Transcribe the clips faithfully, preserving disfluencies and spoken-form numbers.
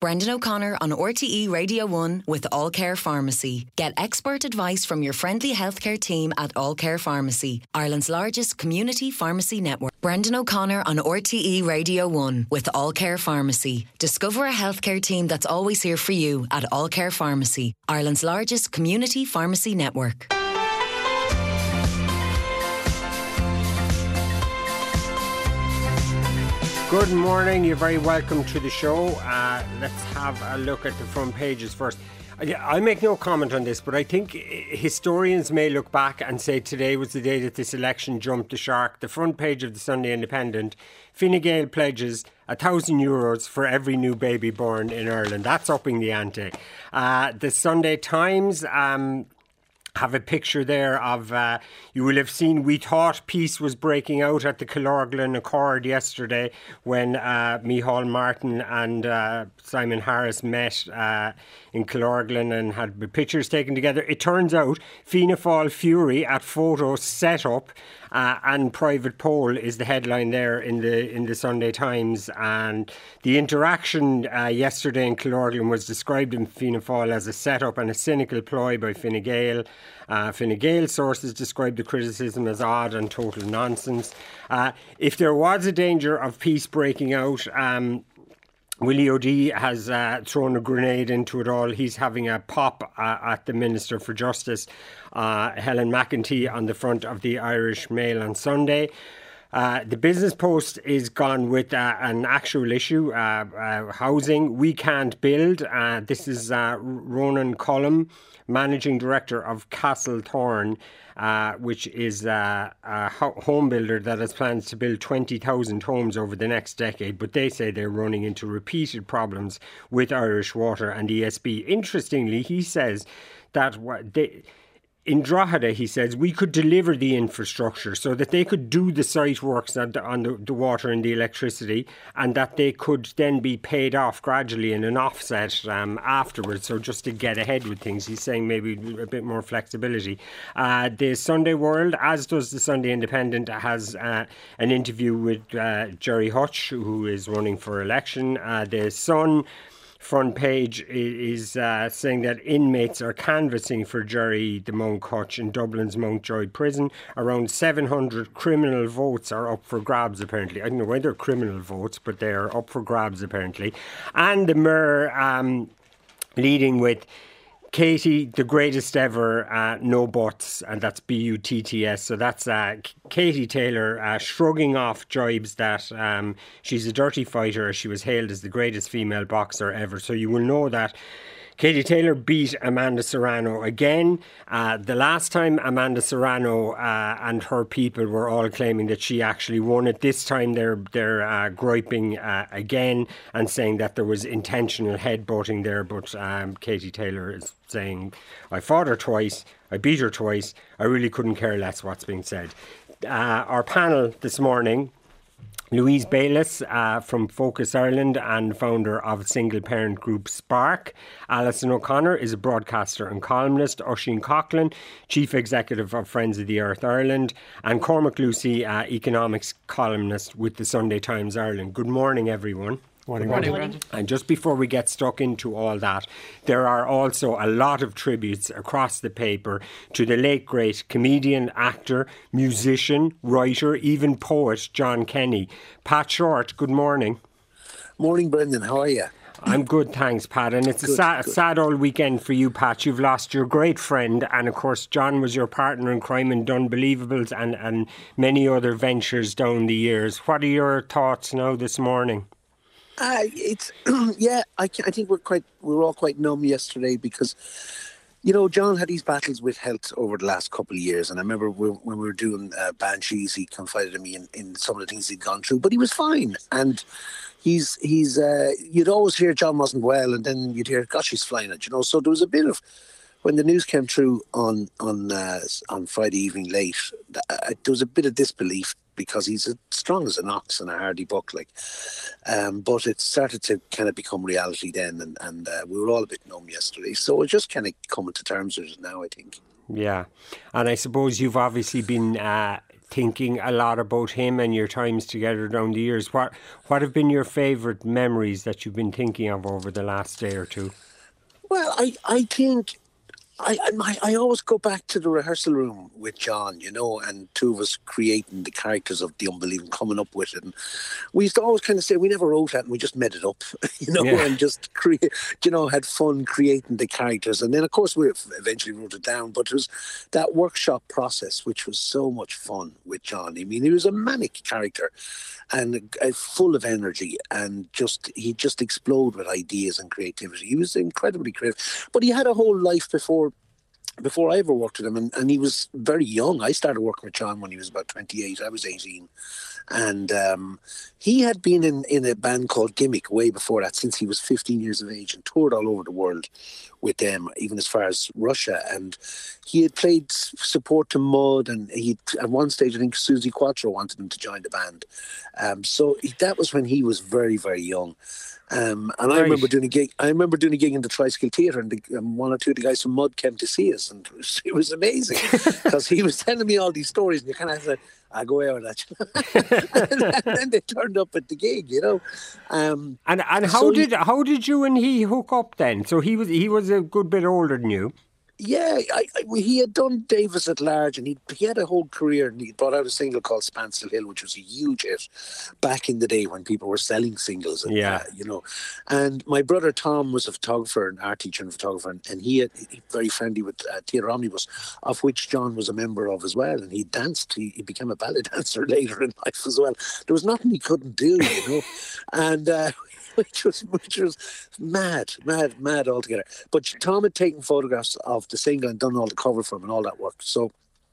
Brendan O'Connor on R T E Radio one with All Care Pharmacy. Get expert advice from your friendly healthcare team at All Care Pharmacy, Ireland's largest community pharmacy network. Brendan O'Connor on R T E Radio one with All Care Pharmacy. Discover a healthcare team that's always here for you at All Care Pharmacy, Ireland's largest community pharmacy network. Good morning, you're very welcome to the show. Uh, let's have a look at the front pages first. I, I'll make no comment on this, but I think historians may look back and say today was the day that this election jumped the shark. The front page of the Sunday Independent, Fine Gael pledges a thousand euros for every new baby born in Ireland. That's upping the ante. Uh, the Sunday Times... Um, have a picture there of, uh, you will have seen, we thought peace was breaking out at the Killorglin Accord yesterday when uh, Micheál Martin and uh, Simon Harris met uh, in Killorglin and had pictures taken together. It turns out Fianna Fáil fury at photo set up uh, and private poll is the headline there in the in the Sunday Times. And the interaction uh, yesterday in Killorglin was described in Fianna Fáil as a setup and a cynical ploy by Fine Gael. Uh, Fine Gael sources described the criticism as odd and total nonsense. Uh, if there was a danger of peace breaking out, um, Willie O'Dea has uh, thrown a grenade into it all. He's having a pop uh, at the Minister for Justice, uh, Helen McEntee, on the front of the Irish Mail on Sunday. Uh, the Business Post is gone with uh, an actual issue, uh, uh, housing. We can't build. Uh, this is uh, Ronan Cullum, Managing Director of Castlethorne, uh, which is uh, a home builder that has plans to build twenty thousand homes over the next decade. But they say they're running into repeated problems with Irish Water and E S B. Interestingly, he says that they... in Drogheda, he says, we could deliver the infrastructure so that they could do the site works on, the, on the, the water and the electricity, and that they could then be paid off gradually in an offset um, afterwards. So just to get ahead with things, he's saying maybe a bit more flexibility. Uh, the Sunday World, as does the Sunday Independent, has uh, an interview with uh, Gerry Hutch, who is running for election. Uh, the Sun front page is uh, saying that inmates are canvassing for Gerry the Monk Hutch in Dublin's Mountjoy prison. Around seven hundred criminal votes are up for grabs, apparently. I don't know why they're criminal votes, but they are up for grabs, apparently. And the Mirror um, leading with Katie, the greatest ever, uh, no buts, and that's B U T T S. So that's uh, Katie Taylor uh, shrugging off jibes that um, she's a dirty fighter. She was hailed as the greatest female boxer ever. So you will know that Katie Taylor beat Amanda Serrano again. Uh, the last time Amanda Serrano uh, and her people were all claiming that she actually won it. This time they're they're uh, griping uh, again and saying that there was intentional headbutting there. But um, Katie Taylor is saying, I fought her twice, I beat her twice, I really couldn't care less what's being said. Uh, our panel this morning: Louise Bayliss uh, from Focus Ireland and founder of single parent group Spark. Alison O'Connor is a broadcaster and columnist. Oisin Coughlan, chief executive of Friends of the Earth Ireland. And Cormac Lucy, uh, economics columnist with the Sunday Times Ireland. Good morning, everyone. Morning, morning. morning. And just before we get stuck into all that, there are also a lot of tributes across the paper to the late great comedian, actor, musician, writer, even poet John Kenny. Pat Short, good morning. Morning, Brendan. How are you? I'm good, thanks, Pat. And it's good, a sad, sad old weekend for you, Pat. You've lost your great friend, and of course John was your partner in crime in Dunbelievables and, and many other ventures down the years. What are your thoughts now this morning? Uh, it's yeah. I, I think we're quite we were all quite numb yesterday because, you know, John had these battles with health over the last couple of years, and I remember we, when we were doing uh, Banshees, he confided in me in, in some of the things he'd gone through, but he was fine. And he's he's uh, you'd always hear John wasn't well, and then you'd hear, gosh, he's flying it, you know. So there was a bit of, when the news came through on on uh, on Friday evening late, uh, there was a bit of disbelief, because he's as strong as an ox and a hardy buck, like. Um, but it started to kind of become reality then, and, and uh, we were all a bit numb yesterday. So we're just kind of coming to terms with it now, I think. Yeah. And I suppose you've obviously been uh, thinking a lot about him and your times together down the years. What what have been your favourite memories that you've been thinking of over the last day or two? Well, I, I think I, I I always go back to the rehearsal room with John, you know, and two of us creating the characters of The Unbelievable, coming up with it. And we used to always kind of say we never wrote that and we just made it up, you know, yeah. and just create, you know, had fun creating the characters. And then, of course, we eventually wrote it down. But it was that workshop process, which was so much fun with John. I mean, he was a manic character and uh, full of energy, and just he just exploded with ideas and creativity. He was incredibly creative, but he had a whole life before before I ever worked with him, and, and he was very young. I started working with John when he was about twenty-eight. I was eighteen. And um, he had been in, in a band called Gimmick way before that, since he was fifteen years of age, and toured all over the world with them, even as far as Russia. And he had played support to Mud, and he at one stage, I think Suzi Quatro wanted him to join the band. Um, so he, that was when he was very, very young. Um, and right. I remember doing a gig. I remember doing a gig in the Tricycle Theatre, and the, um, one or two of the guys from Mud came to see us, and it was, it was amazing because he was telling me all these stories, and you kind of said, "I go out with that," and, and then they turned up at the gig, you know. Um, and and how so did he, how did you and he hook up then? So he was he was a good bit older than you. Yeah, I, I, he had done Davis at Large, and he he had a whole career, and he brought out a single called Spancel Hill, which was a huge hit back in the day when people were selling singles. And, yeah, uh, you know. And my brother Tom was a photographer, an art teacher and a photographer, and, and he had he, very friendly with uh, Theatre Omnibus, of which John was a member of as well. And he danced. He, he became a ballet dancer later in life as well. There was nothing he couldn't do, you know. and. Uh, Which was which was mad, mad, mad altogether. But Tom had taken photographs of the single and done all the cover for him and all that work. So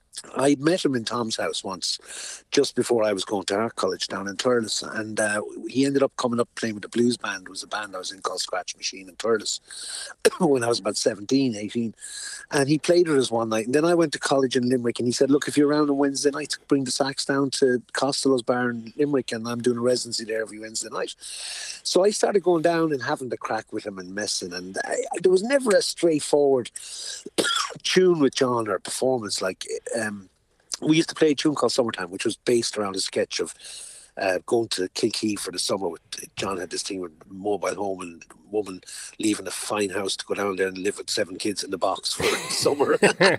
I'd met him in Tom's house once, just before I was going to art college down in Thurles, and uh, he ended up coming up playing with the blues band. It was a band I was in called Scratch Machine in Thurles when I was about seventeen, eighteen. And he played with us one night. And then I went to college in Limerick, and he said, "Look, if you're around on Wednesday night, bring the sax down to Costello's Bar in Limerick, and I'm doing a residency there every Wednesday night." So I started going down and having the crack with him and messing. And I, there was never a straightforward tune with John or performance. Like, um, we used to play a tune called Summertime, which was based around a sketch of uh, going to Kilkee for the summer. With John had this thing with mobile home and woman leaving a fine house to go down there and live with seven kids in the box for the summer.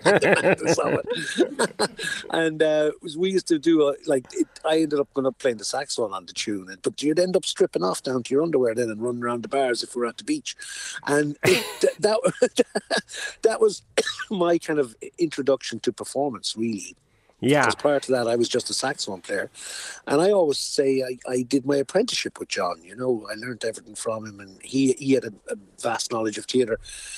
the summer. and uh, we used to do a, like it, I ended up going up playing the saxophone on the tune, but you'd end up stripping off down to your underwear then and running around the bars if we were at the beach. And it, that that was my kind of introduction to performance, really. Yeah. Because prior to that, I was just a saxophone player. And I always say I, I did my apprenticeship with John. You know, I learned everything from him, and he, he had a, a vast knowledge of theatre.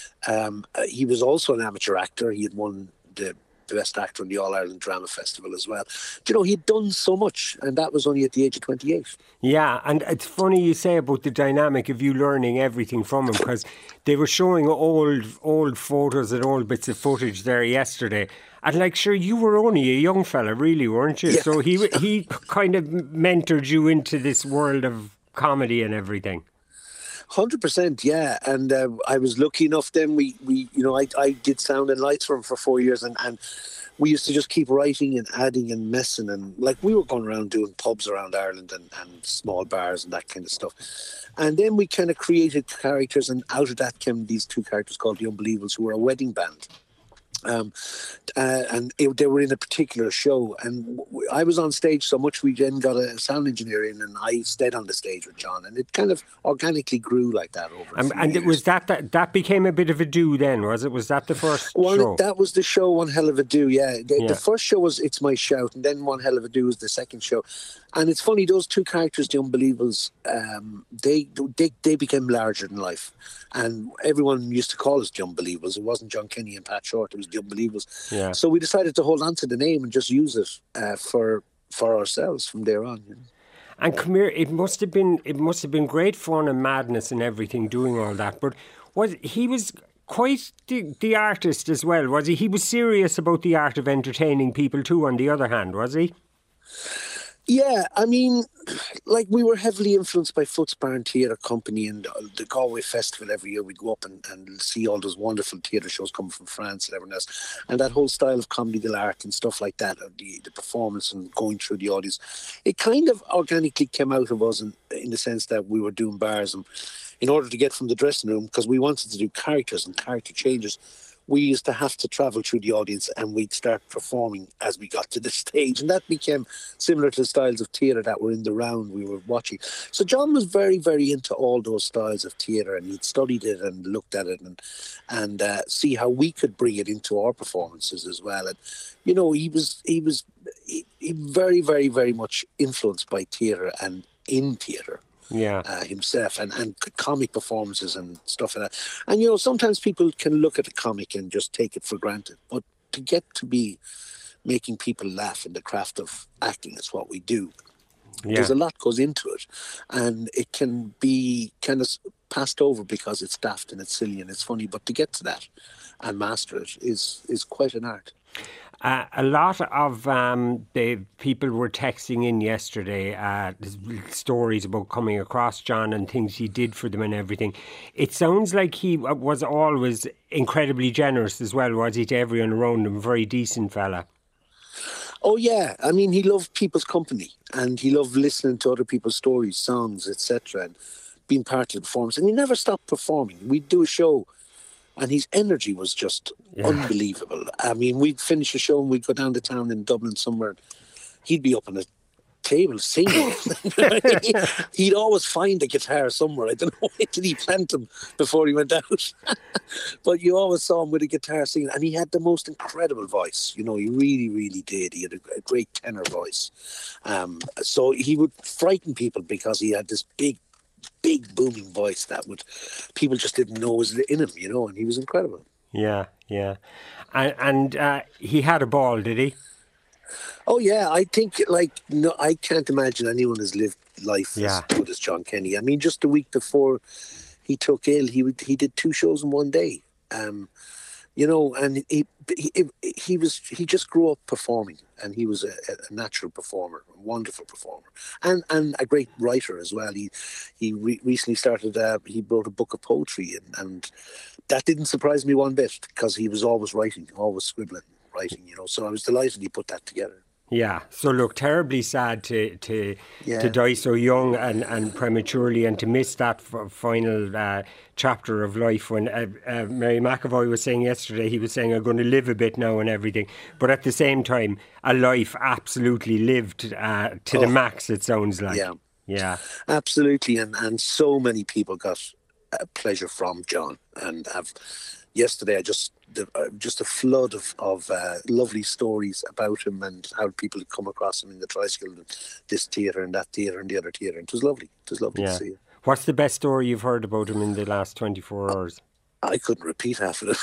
Um, uh, he was also an amateur actor. He had won the Best Actor in the All-Ireland Drama Festival as well. Do you know, he'd done so much, and that was only at the age of twenty-eight. Yeah, and it's funny you say about the dynamic of you learning everything from him, because they were showing old old photos and old bits of footage there yesterday. And like, sure, you were only a young fella, really, weren't you? Yeah. So he he kind of mentored you into this world of comedy and everything. one hundred percent, yeah. And uh, I was lucky enough then, we, we you know, I, I did sound and lights for him for four years, and, and we used to just keep writing and adding and messing, and like we were going around doing pubs around Ireland and, and small bars and that kind of stuff. And then we kind of created characters, and out of that came these two characters called The Unbelievables, who were a wedding band. Um, uh, and it, they were in a particular show, and w- I was on stage so much we then got a sound engineer in, and I stayed on the stage with John, and it kind of organically grew like that over. Um, and it was that, that that became a bit of a do then, was it? Was that the first well, show? That was the show, One Hell of a Do. Yeah. The, yeah, the first show was It's My Shout, and then One Hell of a Do was the second show. And it's funny, those two characters, The Unbelievables, um, they, they they became larger than life. And everyone used to call us The Unbelievables. It wasn't John Kenny and Pat Short, it was The Unbelievables. Yeah. So we decided to hold on to the name and just use it uh, for for ourselves from there on. You know? And come here, it must have been it must have been great fun and madness and everything doing all that. But was he was quite the, the artist as well, was he? He was serious about the art of entertaining people too, on the other hand, was he? Yeah, I mean, like we were heavily influenced by Footsbarn Theatre Company and uh, the Galway Festival every year. We'd go up and, and see all those wonderful theatre shows coming from France and everything else. And that whole style of comedy de l'art and stuff like that, the, the performance and going through the audience, it kind of organically came out of us in, in the sense that we were doing bars. And in order to get from the dressing room, because we wanted to do characters and character changes, we used to have to travel through the audience and we'd start performing as we got to the stage. And that became similar to the styles of theatre that were in the round we were watching. So John was very, very into all those styles of theatre, and he'd studied it and looked at it and and uh, see how we could bring it into our performances as well. And, you know, he was, he was he, he very, very, very much influenced by theatre and in theatre. Yeah, uh, himself and, and comic performances and stuff like that. And, you know, sometimes people can look at a comic and just take it for granted. But to get to be making people laugh in the craft of acting is what we do. Yeah. There's a lot goes into it. And it can be kind of passed over because it's daft and it's silly and it's funny. But to get to that and master it is, is quite an art. Uh, a lot of um, the people were texting in yesterday uh, stories about coming across John and things he did for them and everything. It sounds like he was always incredibly generous as well, was he, to everyone around him? Very decent fella. Oh, yeah. I mean, he loved people's company and he loved listening to other people's stories, songs, et cetera, and being part of the performance. And he never stopped performing. We'd do a show and his energy was just yeah. unbelievable. I mean, we'd finish a show and we'd go down to town in Dublin somewhere. He'd be up on a table singing. He'd always find a guitar somewhere. I don't know why did he plant them before he went out. But you always saw him with a guitar singing. And he had the most incredible voice. You know, he really, really did. He had a, a great tenor voice. Um, so he would frighten people because he had this big, big booming voice that would people just didn't know was in him, you know, and he was incredible. Yeah, yeah. And, and uh, he had a ball, did he? Oh, yeah. I think, like, no, I can't imagine anyone has lived life yeah. as good as John Kenny. I mean, just the week before he took ill, he would, he did two shows in one day. Um, you know, and he, he he was he just grew up performing, and he was a, a natural performer, a wonderful performer, and and a great writer as well. He he re- recently started. Uh, he wrote a book of poetry, and, and that didn't surprise me one bit because he was always writing, always scribbling, writing. You know, so I was delighted he put that together. Yeah, so look, terribly sad to to, yeah. to die so young and, and prematurely, and to miss that f- final uh, chapter of life. When uh, uh, Mary McAvoy was saying yesterday, he was saying, I'm going to live a bit now and everything. But at the same time, a life absolutely lived uh, to oh. the max, it sounds like. Yeah, yeah, absolutely. And, and so many people got uh, pleasure from John and have... Yesterday, I just the, uh, just a flood of of uh, lovely stories about him and how people had come across him in the tricycle, and this theatre and that theatre and the other theatre. And it was lovely. It was lovely yeah. to see him. What's the best story you've heard about him in the last twenty-four hours? I couldn't repeat half of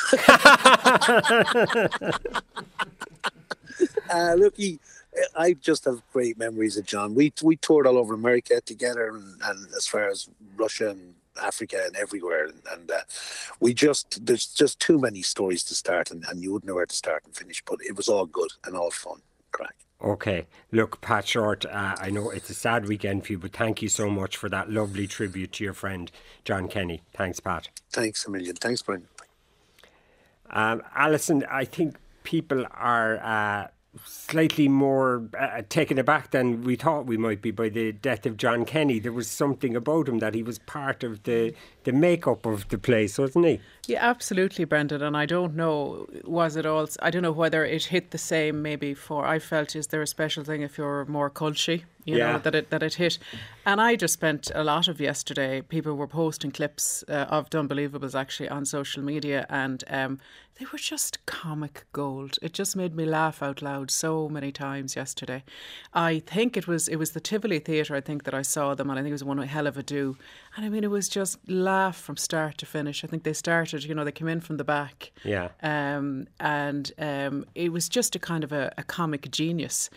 it. uh, look, he, I just have great memories of John. We we toured all over America together, and, and as far as Russia and Africa and everywhere, and, and uh, we just there's just too many stories to start, and, and you wouldn't know where to start and finish, but it was all good and all fun. Crack. Okay, look, Pat Short, uh, I know it's a sad weekend for you, but thank you so much for that lovely tribute to your friend John Kenny. Thanks, Pat. Thanks a million. Thanks, Brendan. um, Alison, I think people are uh, slightly more uh, taken aback than we thought we might be by the death of John Kenny. There was something about him that he was part of the, the makeup of the place, wasn't he? Yeah, absolutely, Brendan. And I don't know, was it all, I don't know whether it hit the same maybe for, I felt, is there a special thing if you're more culty, you yeah. know, that it that it hit. And I just spent a lot of yesterday, people were posting clips uh, of The Unbelievables actually on social media, and um, they were just comic gold. It just made me laugh out loud so many times yesterday. I think it was it was the Tivoli Theatre, I think, that I saw them, and I think it was one hell of a do. And I mean, it was just laugh from start to finish. I think they started, you know, they came in from the back. Yeah. Um, and um, it was just a kind of a, a comic genius.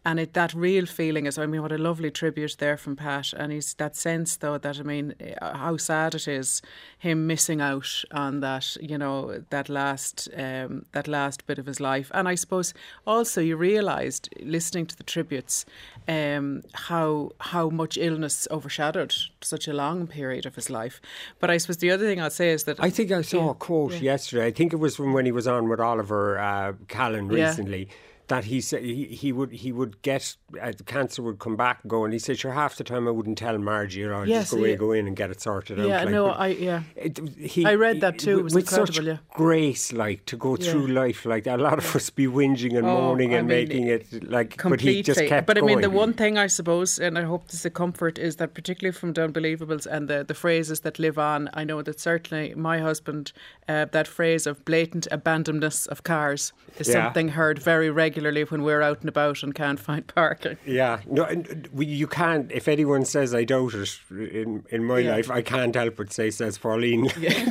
And it that real feeling is, I mean, what a lovely tribute there from Pat. And he's that sense, though, that, I mean, how sad it is, him missing out on that, you know, that last um, that last bit of his life. And I suppose also you realised, listening to the tributes, um, how how much illness overshadowed such a long period of his life. But I suppose the other thing I'll say is that... I think I saw yeah, a quote yeah. yesterday. I think it was from when he was on with Oliver uh, Callan recently. Yeah. That he said he, he would he would get uh, the cancer would come back and go, and he said, sure, half the time I wouldn't tell Margie, you know, I'd Yes, just go away, yeah. go in and get it sorted out. Yeah, like, no, but I yeah. It, he, I read that too. He, It was with incredible, such yeah. grace, like to go Yeah. through life like that. A lot of us be whinging and Oh, moaning I and mean, making it like, Completely. but he just kept But I going. mean, the one thing I suppose, and I hope this is a comfort, is that particularly from the Unbelievables and the, the phrases that live on, I know that certainly my husband, uh, that phrase of blatant abandonness of cars is Yeah. something heard very regularly when we're out and about and can't find parking. Yeah, no, and we, you can't. If anyone says I doubt it in in my Yeah. life, I can't help but say, says Pauline,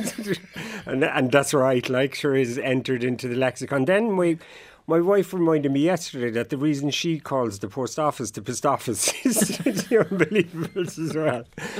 and and that's right. Like, sure, is entered into the lexicon. Then my my wife reminded me yesterday that the reason she calls the post office the post office is the Unbelievables as well.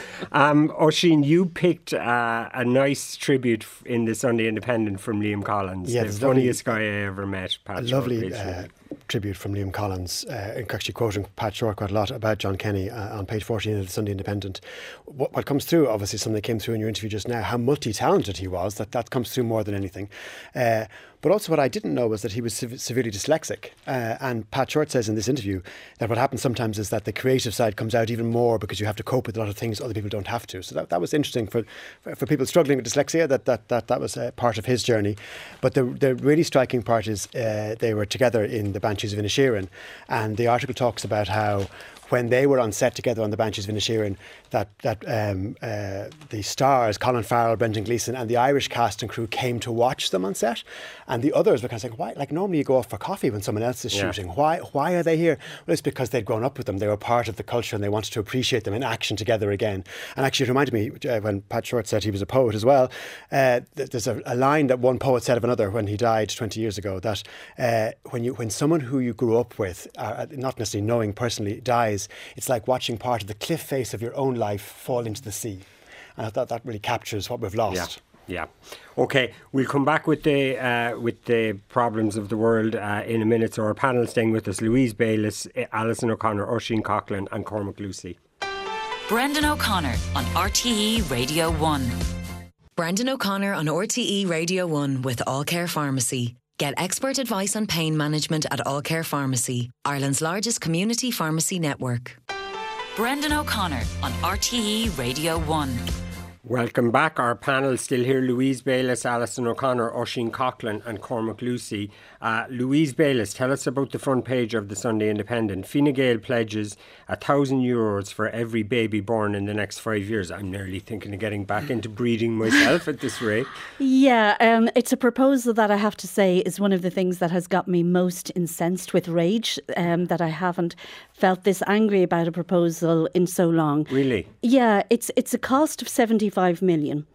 Um, Oisín, you picked uh, a nice tribute in the Sunday Independent from Liam Collins, Yeah, the it's lovely- funniest guy I ever met. Pat A Short, lovely basically. uh, tribute from Liam Collins, uh, actually quoting Pat Short quite a lot about John Kenny uh, on page fourteen of the Sunday Independent. What, what comes through, obviously, something that came through in your interview just now, how multi-talented he was, that, that comes through more than anything. Uh, but also what I didn't know was that he was sev- severely dyslexic. Uh, and Pat Short says in this interview that what happens sometimes is that the creative side comes out even more because you have to cope with a lot of things other people don't have to. So that, that was interesting for, for for people struggling with dyslexia, that that that, that was uh, part of his journey. But the the really striking part is uh, they were together in the Banshees of Inisherin, and the article talks about how when they were on set together on the Banshees of Inisherin, that that um, uh, the stars, Colin Farrell, Brendan Gleeson, and the Irish cast and crew came to watch them on set, and the others were kind of saying, "Why? Like normally you go off for coffee when someone else is Yeah. shooting. Why? Why are they here?" Well, it's because they'd grown up with them. They were part of the culture, and they wanted to appreciate them in action together again. And actually, it reminded me uh, when Pat Short said he was a poet as well. Uh, th- there's a, a line that one poet said of another when he died twenty years ago, that uh, when you when someone who you grew up with, uh, not necessarily knowing personally, dies, it's like watching part of the cliff face of your own life fall into the sea. And I thought that really captures what we've lost. Yeah. Yeah. Okay, we'll come back with the uh, with the problems of the world uh, in a minute. So our panel staying with us: Louise Bayliss, Alison O'Connor, Oisín Coughlin, and Cormac Lucy. Brendan O'Connor on R T E Radio one. Brendan O'Connor on R T E Radio one with All Care Pharmacy. Get expert advice on pain management at All Care Pharmacy, Ireland's largest community pharmacy network. Brendan O'Connor on R T E Radio one. Welcome back. Our panel still here: Louise Bayliss, Alison O'Connor, Oisín Coughlin, and Cormac Lucy. Uh, Louise Bayliss, tell us about the front page of the Sunday Independent. Fine Gael pledges a thousand euros for every baby born in the next five years. I'm nearly thinking of getting back into breeding myself at this rate. Yeah, um, it's a proposal that I have to say is one of the things that has got me most incensed with rage, um, that I haven't felt this angry about a proposal in so long. Really? Yeah, it's it's a cost of seventy-five million.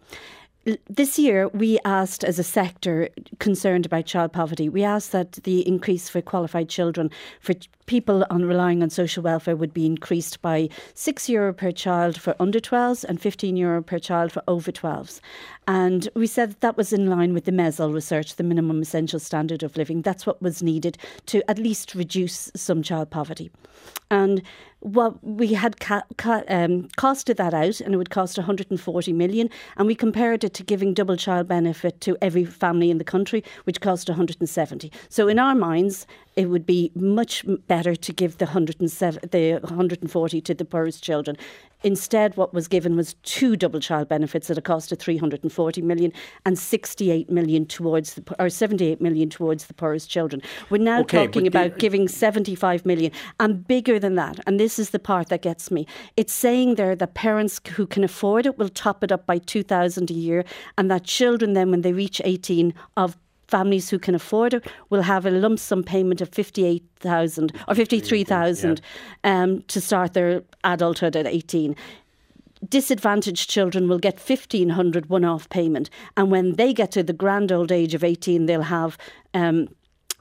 This year, we asked, as a sector concerned about child poverty, we asked that the increase for qualified children, for people on relying on social welfare, would be increased by six euro per child for under twelves and fifteen euro per child for over twelves. And we said that, that was in line with the M E S L research, the minimum essential standard of living. That's what was needed to at least reduce some child poverty. And what we had ca- ca- um, costed that out, and it would cost one hundred forty million, and we compared it to giving double child benefit to every family in the country, which cost one hundred seventy. So in our minds, it would be much better to give the one hundred seven, the one hundred forty to the poorest children. Instead, what was given was two double child benefits at a cost of three hundred forty million and sixty-eight million towards the, or seventy-eight million towards the poorest children. We're now Okay, talking but about the- giving seventy-five million, and bigger than that. And this is the part that gets me. It's saying there that parents who can afford it will top it up by two thousand a year, and that children then, when they reach eighteen, of families who can afford it will have a lump sum payment of fifty-eight thousand or fifty-three thousand um, to start their adulthood at eighteen. Disadvantaged children will get fifteen hundred one-off payment, and when they get to the grand old age of eighteen, they'll have um,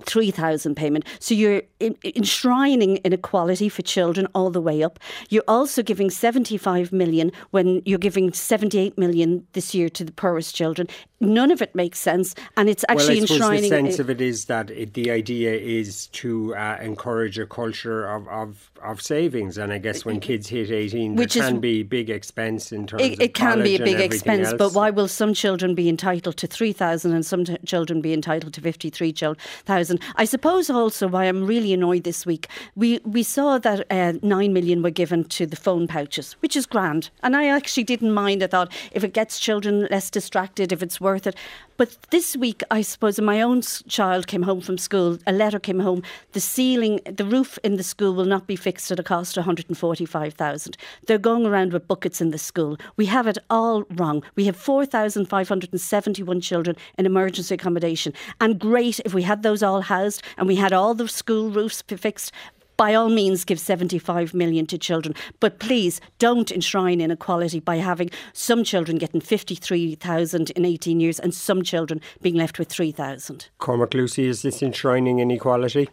three thousand payment. So you're enshrining inequality for children all the way up. You're also giving seventy-five million when you're giving seventy-eight million this year to the poorest children. None of it makes sense, and it's actually well, I suppose enshrining. The sense of it is that it, the idea is to uh, encourage a culture of, of, of savings, and I guess when kids hit eighteen, Which there is, can be big expense in terms it, of it can be a college big and expense, else. but why will some children be entitled to three thousand and some t- children be entitled to fifty-three thousand? I suppose also why I'm really annoyed this week, we we saw that uh, nine million were given to the phone pouches, which is grand, and I actually didn't mind. I thought if it gets children less distracted, if it's worth it. But this week, I suppose, my own child came home from school, a letter came home, the ceiling, the roof in the school will not be fixed at a cost of one hundred forty-five thousand. They're going around with buckets in the school. We have it all wrong. We have four thousand five hundred seventy-one children in emergency accommodation. And great if we had those all housed and we had all the school roofs fixed. By all means, give seventy-five million to children. But please don't enshrine inequality by having some children getting fifty-three thousand in eighteen years and some children being left with three thousand. Cormac Lucy, is this enshrining inequality?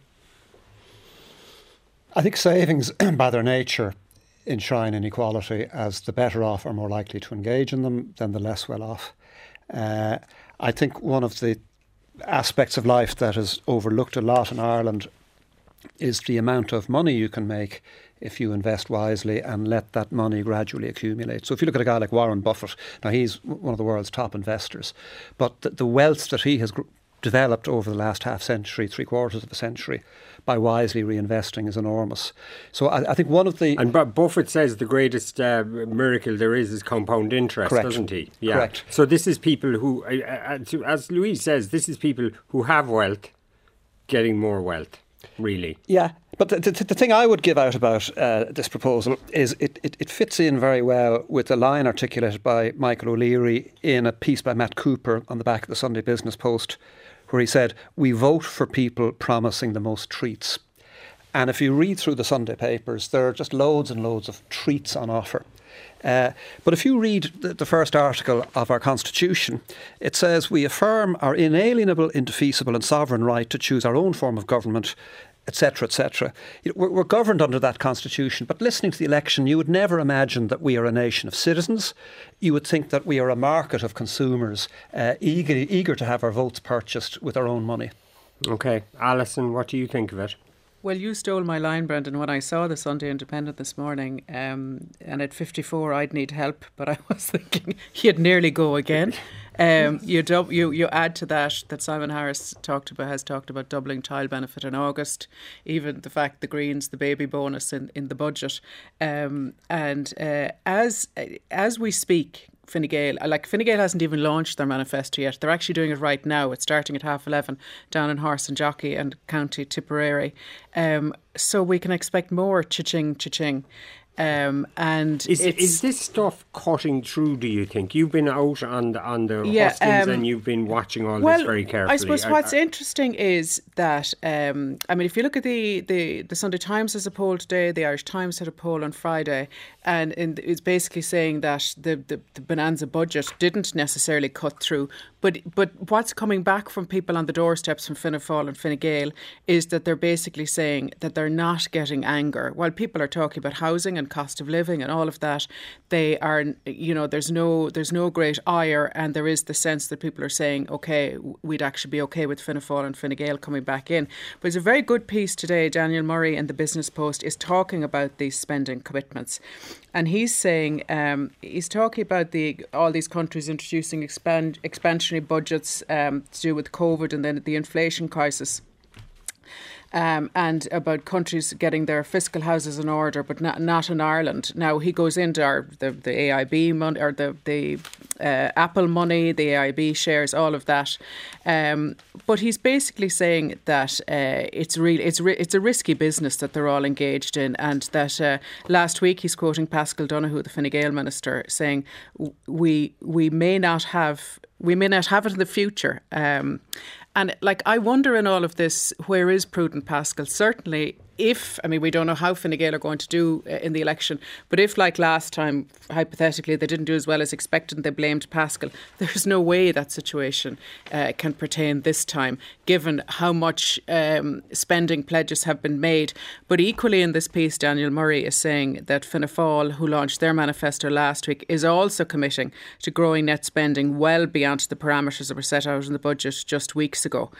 I think savings, by their nature, enshrine inequality, as the better off are more likely to engage in them than the less well off. Uh, I think one of the aspects of life that is overlooked a lot in Ireland is the amount of money you can make if you invest wisely and let that money gradually accumulate. So if you look at a guy like Warren Buffett, now he's one of the world's top investors, but the, the wealth that he has gr- developed over the last half century, three quarters of a century, by wisely reinvesting is enormous. So I, I think one of the... And Buffett says the greatest uh, miracle there is is compound interest, Correct. doesn't he? Yeah. Correct. So this is people who, uh, uh, as Louise says, this is people who have wealth getting more wealth. Really? Yeah, but the, the, the thing I would give out about uh, this proposal is it, it, it fits in very well with a line articulated by Michael O'Leary in a piece by Matt Cooper on the back of the Sunday Business Post, where he said, "We vote for people promising the most treats." And if you read through the Sunday papers, there are just loads and loads of treats on offer. Uh, but if you read the, the first article of our Constitution, it says, "We affirm our inalienable, indefeasible and sovereign right to choose our own form of government," et cetera, et cetera. We're, we're governed under that Constitution, but listening to the election, you would never imagine that we are a nation of citizens. You would think that we are a market of consumers, uh, eager, eager to have our votes purchased with our own money. OK. Alison, what do you think of it? Well, you stole my line, Brendan. When I saw the Sunday Independent this morning, um, and at fifty-four, I'd need help, but I was thinking you'd nearly go again. Um, you, dub, you you add to that that Simon Harris talked about has talked about doubling child benefit in August, even the fact the Greens the baby bonus in, in the budget, um, and uh, as as we speak. Fine Gael, like Fine Gael hasn't even launched their manifesto yet. They're actually doing it right now. It's starting at half eleven down in Horse and Jockey and County Tipperary. Um, so we can expect more cha-ching, cha-ching. Um, and is, is this stuff cutting through, do you think? You've been out on the, on the yeah, hustings um, and you've been watching all well, this very carefully. I suppose what's I, I, interesting is that, um, I mean, if you look at the, the, the Sunday Times has a poll today, the Irish Times had a poll on Friday, and in, it's basically saying that the, the, the Bonanza budget didn't necessarily cut through. But but what's coming back from people on the doorsteps from Fianna Fáil and Fine Gael is that they're basically saying that they're not getting anger. While people are talking about housing and cost of living and all of that, they are, you know, there's no there's no great ire, and there is the sense that people are saying, OK, we'd actually be OK with Fianna Fáil and Fine Gael coming back in. But it's a very good piece today. Daniel Murray in the Business Post is talking about these spending commitments. And he's saying, um, he's talking about the all these countries introducing expand, expansionary budgets um, to do with COVID and then the inflation crisis. Um, and about countries getting their fiscal houses in order, but not not in Ireland. Now he goes into our, the the A I B money or the the uh, Apple money, the A I B shares, all of that. Um, but he's basically saying that uh, it's really it's ri- it's a risky business that they're all engaged in, and that uh, last week he's quoting Paschal Donohoe, the Fine Gael minister, saying we we may not have we may not have it in the future. Um, And like, I wonder in all of this, where is prudent Paschal? Certainly if, I mean, we don't know how Fine Gael are going to do uh, in the election, but if, like last time, hypothetically, they didn't do as well as expected and they blamed Paschal, there's no way that situation uh, can pertain this time, given how much um, spending pledges have been made. But equally in this piece, Daniel Murray is saying that Fianna Fáil, who launched their manifesto last week, is also committing to growing net spending well beyond the parameters that were set out in the budget just weeks ago.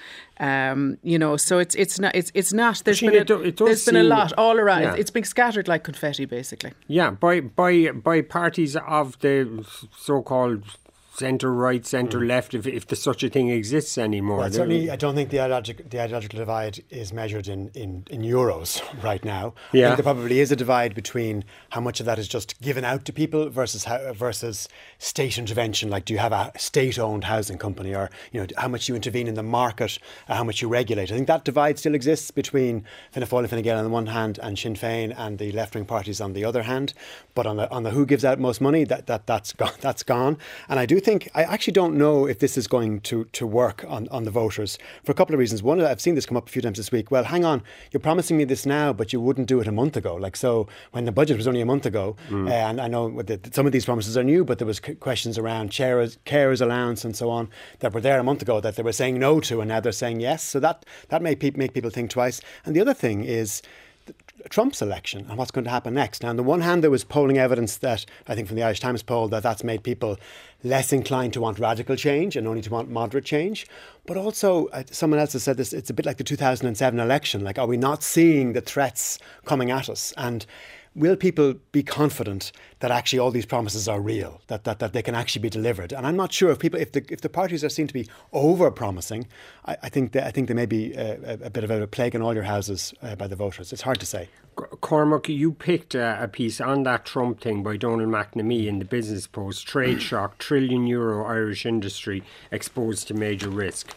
Um, you know, so it's it's not it's it's not. There's been a, it, it there's been a lot all around. Yeah. It's been scattered like confetti, basically. Yeah, by by by parties of the so-called centre right, centre mm. left, if if there's such a thing exists anymore. Well, certainly, I don't think the ideological, the ideological divide is measured in, in, in euros right now. Yeah. I think there probably is a divide between how much of that is just given out to people versus how, versus state intervention. Like, do you have a state-owned housing company, or you know how much you intervene in the market, uh, how much you regulate? I think that divide still exists between Fianna Fáil and Fine Gael on the one hand, and Sinn Féin and the left-wing parties on the other hand. But on the on the who gives out most money, that that that's gone. That's gone. And I do think. I actually don't know if this is going to, to work on, on the voters for a couple of reasons. One, I've seen this come up a few times this week. Well, hang on, you're promising me this now, but you wouldn't do it a month ago. Like, so when the budget was only a month ago, mm. uh, and I know that some of these promises are new, but there was questions around carers, carers allowance and so on that were there a month ago that they were saying no to, and now they're saying yes. So that, that may pe- make people think twice. And the other thing is Trump's election and what's going to happen next. Now, on the one hand, there was polling evidence that, I think from the Irish Times poll, that that's made people less inclined to want radical change and only to want moderate change. But also, uh, someone else has said this, it's a bit like the two thousand seven election. Like, are we not seeing the threats coming at us? And will people be confident that actually all these promises are real, that that, that they can actually be delivered? And I'm not sure if people, if the if the parties are seen to be over promising, I, I think that I think there may be a, a bit of a plague in all your houses uh, by the voters. It's hard to say. Cormac, you picked uh, a piece on that Trump thing by Donald McNamee in the Business Post. Trade shock, trillion euro Irish industry exposed to major risk.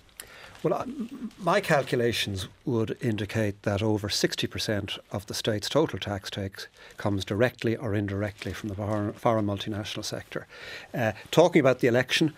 Well, my calculations would indicate that over sixty percent of the state's total tax take comes directly or indirectly from the foreign, foreign multinational sector. Uh, talking about the election,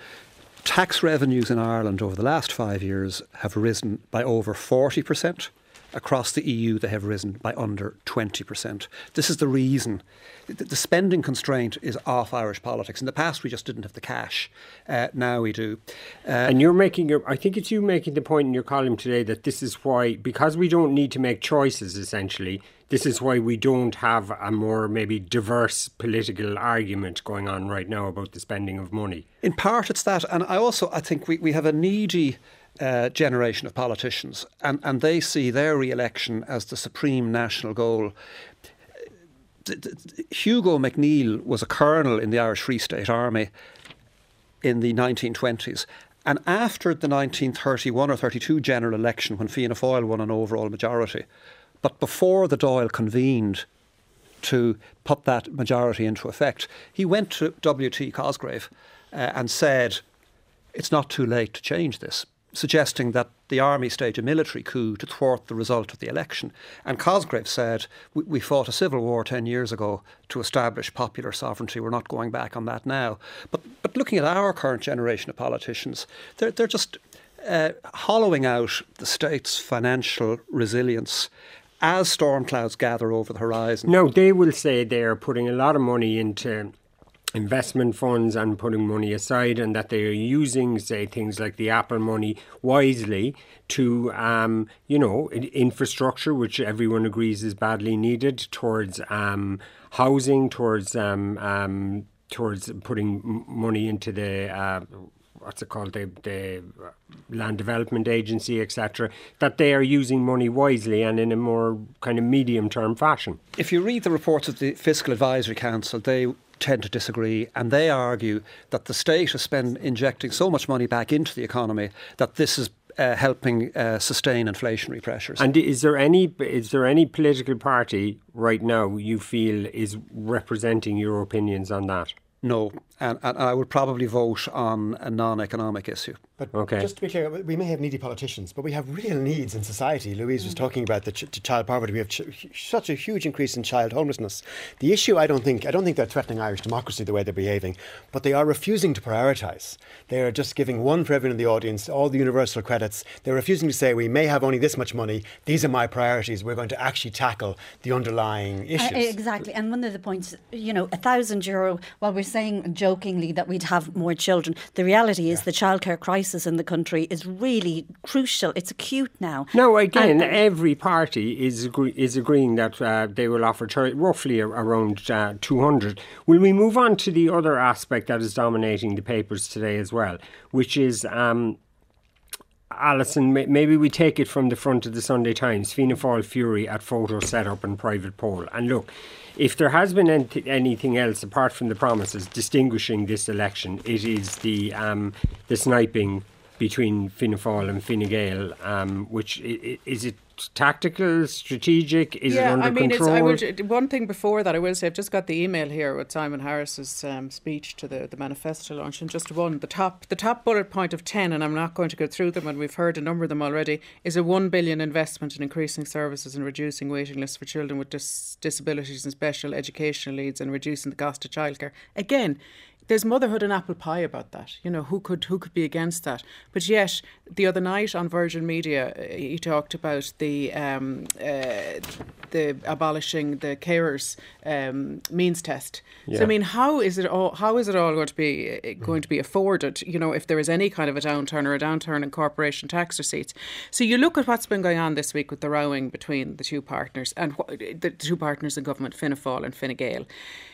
tax revenues in Ireland over the last five years have risen by over forty percent. Across the E U, they have risen by under twenty percent. This is the reason. The spending constraint is off Irish politics. In the past, we just didn't have the cash. Uh, now we do. Uh, and you're making, your, I think it's you making the point in your column today that this is why, because we don't need to make choices, essentially, this is why we don't have a more maybe diverse political argument going on right now about the spending of money. In part, it's that. And I also, I think we, we have a needy Uh, generation of politicians, and, and they see their re-election as the supreme national goal. Hugo McNeill was a colonel in the Irish Free State Army in the nineteen twenties, and after the nineteen thirty-one or thirty-two general election, when Fianna Fáil won an overall majority, but before the Dáil convened to put that majority into effect, he went to W T Cosgrave uh, and said, it's not too late to change this, suggesting that the army staged a military coup to thwart the result of the election. And Cosgrave said, we, we fought a civil war ten years ago to establish popular sovereignty. We're not going back on that now. But but looking at our current generation of politicians, they're, they're just uh, hollowing out the state's financial resilience as storm clouds gather over the horizon. No, they will say they're putting a lot of money into investment funds and putting money aside, and that they are using, say, things like the Apple money wisely to, um, you know, infrastructure, which everyone agrees is badly needed, towards um, housing, towards um, um, towards putting money into the uh, what's it called, the, the Land Development Agency, et cetera. That they are using money wisely and in a more kind of medium-term fashion. If you read the reports of the Fiscal Advisory Council, they tend to disagree, and they argue that the state is spend, injecting so much money back into the economy that this is uh, helping uh, sustain inflationary pressures. And is there any is there any political party right now you feel is representing your opinions on that? no. And, and I would probably vote on a non-economic issue. But okay. just to be clear, we may have needy politicians, but we have real needs in society. Louise was talking about the ch- child poverty. We have ch- such a huge increase in child homelessness. The issue, I don't think, I don't think they're threatening Irish democracy the way they're behaving, but they are refusing to prioritise. They are just giving one for everyone in the audience, all the universal credits. They're refusing to say, we may have only this much money. These are my priorities. We're going to actually tackle the underlying issues. Uh, exactly. And one of the points, you know, a thousand euro, while we're saying jokingly that we'd have more children, the reality is yeah. the childcare crisis in the country is really crucial. It's acute now. No, again, and, every party is agree- is agreeing that uh, they will offer ter- roughly a- around uh, two hundred. Will we move on to the other aspect that is dominating the papers today as well, which is... Um, Alison, maybe we take it from the front of the Sunday Times. Fianna Fáil fury at photo setup and private poll. And look, if there has been anything else apart from the promises distinguishing this election, it is the um, the sniping between Fianna Fáil and Fine Gael, um, which is it tactical, strategic? Is yeah, it under I mean, control? It's, I will, one thing before that, I will say, I've just got the email here with Simon Harris's um, speech to the, the manifesto launch, and just one, the top the top bullet point of ten, and I'm not going to go through them, and we've heard a number of them already, is a one billion investment in increasing services and reducing waiting lists for children with dis- disabilities and special educational needs, and reducing the cost of childcare. Again, there's motherhood and apple pie about that. You know, who could who could be against that? But yet, the other night on Virgin Media, he talked about the um, uh, the abolishing the carers um, means test. Yeah. So I mean, how is it all? How is it all going to be going to be afforded? You know, if there is any kind of a downturn or a downturn in corporation tax receipts. So you look at what's been going on this week with the rowing between the two partners and wh- the two partners in government, Fianna Fáil and Fine Gael.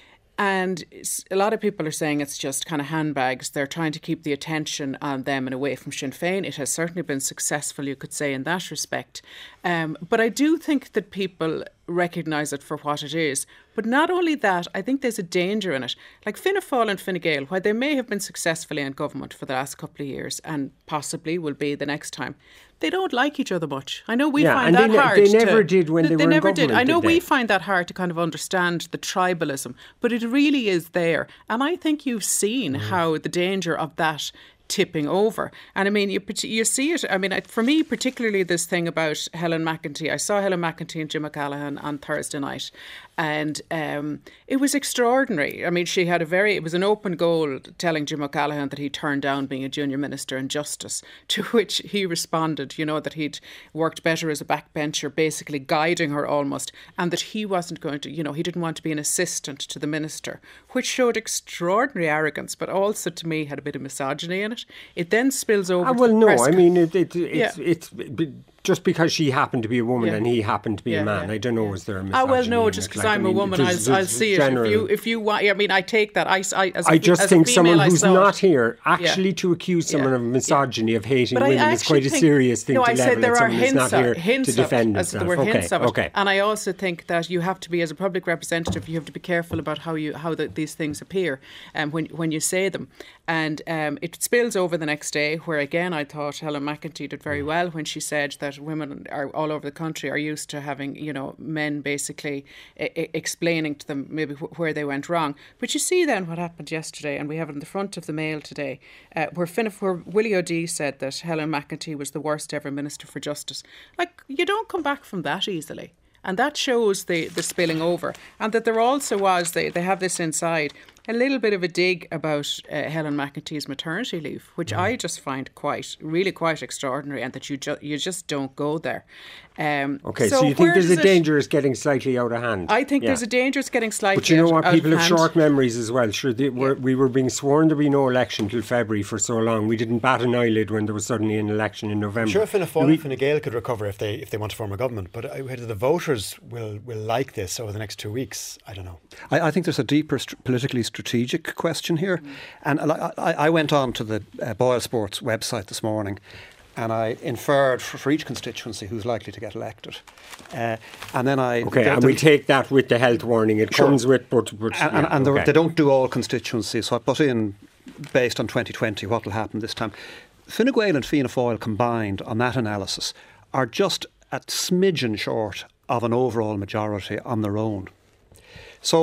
And a lot of people are saying it's just kind of handbags. They're trying to keep the attention on them and away from Sinn Féin. It has certainly been successful, you could say, in that respect. Um, but I do think that people recognise it for what it is. But not only that, I think there's a danger in it. Like Fianna Fáil and Fine Gael, while they may have been successfully in government for the last couple of years and possibly will be the next time, they don't like each other much. I know we yeah, find and that they, hard. They never to, did when they, they were never in government. did. I know did we find that hard to kind of understand the tribalism, but it really is there. And I think you've seen mm. how the danger of that tipping over. And I mean, you you see it, I mean, for me, particularly this thing about Helen McEntee. I saw Helen McEntee and Jim O'Callaghan on Thursday night, and um, it was extraordinary. I mean, she had a very, it was an open goal telling Jim O'Callaghan that he turned down being a junior minister in justice, to which he responded, you know, that he'd worked better as a backbencher, basically guiding her almost, and that he wasn't going to, you know, he didn't want to be an assistant to the minister, which showed extraordinary arrogance, but also to me had a bit of misogyny in it. It then spills over. Ah, well, to the no, press I mean, it, it, it's, yeah. it's just because she happened to be a woman yeah. and he happened to be yeah, a man. Yeah. I don't know, yeah. is there a misogyny? Ah, well, no, just because like, I'm I mean, a woman, I'll, I'll see general, it. If you, if you want, I mean, I take that. I, I, as a, I just as think a female, someone who's not it. here actually yeah. to accuse someone yeah. of misogyny, yeah. of hating but women is quite a think, serious thing no, to I level said there at are someone who's hints not here of, hints to defend of, himself. There were okay, hints of it. okay. And I also think that you have to be, as a public representative, you have to be careful about how you how the, these things appear um, when when you say them. And um, it spills over the next day, where again I thought Helen McEntee did very well when she said that women are all over the country are used to having, you know, men basically I- explaining to them maybe wh- where they went wrong. But you see then what happened yesterday, and we have it in the front of the Mail today, uh, where, Finn- where Willie O'Dea said that Helen McEntee was the worst ever Minister for Justice. Like, you don't come back from that easily. And that shows the, the spilling over. And that there also was, they, they have this inside, a little bit of a dig about uh, Helen McEntee's maternity leave, which mm. I just find quite, really quite extraordinary, and that you, ju- you just don't go there. Um, okay, so, so you think there's a danger it's getting slightly out of hand? I think yeah. there's a danger it's getting slightly out of hand. But you know what, people have short memories as well. Sure, they were, we were being sworn there'd be no election till February for so long. We didn't bat an eyelid when there was suddenly an election in November. I'm sure Fianna Fáil and Fine Gael could recover if they if they want to form a government, but whether the voters will, will like this over the next two weeks, I don't know. I, I think there's a deeper st- politically strategic question here. Mm. And I, I went on to the uh, Boyle Sports website this morning, and I inferred for, for each constituency who's likely to get elected. Uh, and then I... Okay, the, and the, we take that with the health warning. It sure. comes with... But, but, and yeah, and okay. they don't do all constituencies, so I put in, based on twenty twenty, what will happen this time. Fine Gael and Fianna Fáil combined on that analysis are just a smidgen short of an overall majority on their own. So